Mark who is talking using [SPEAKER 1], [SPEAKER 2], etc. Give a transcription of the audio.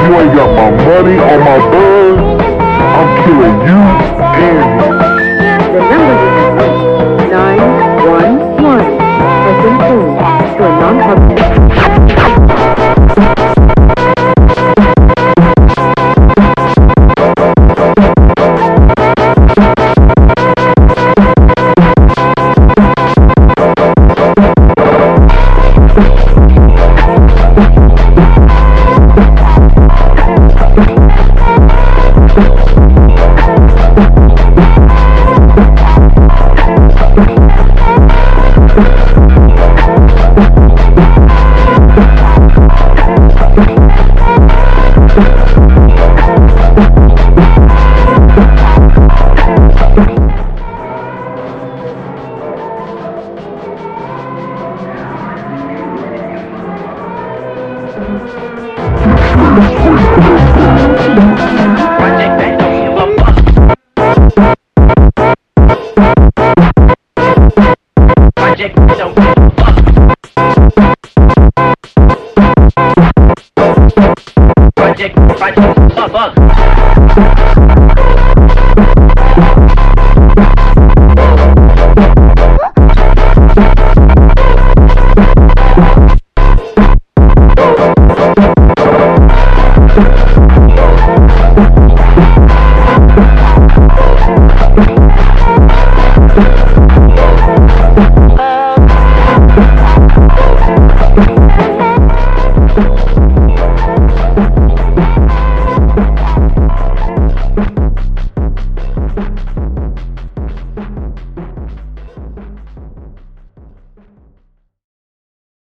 [SPEAKER 1] you ain't got my money or my buzz, I'm killing you and you.
[SPEAKER 2] The number you have 911 has been changed to a non-public.
[SPEAKER 3] Project, fuck.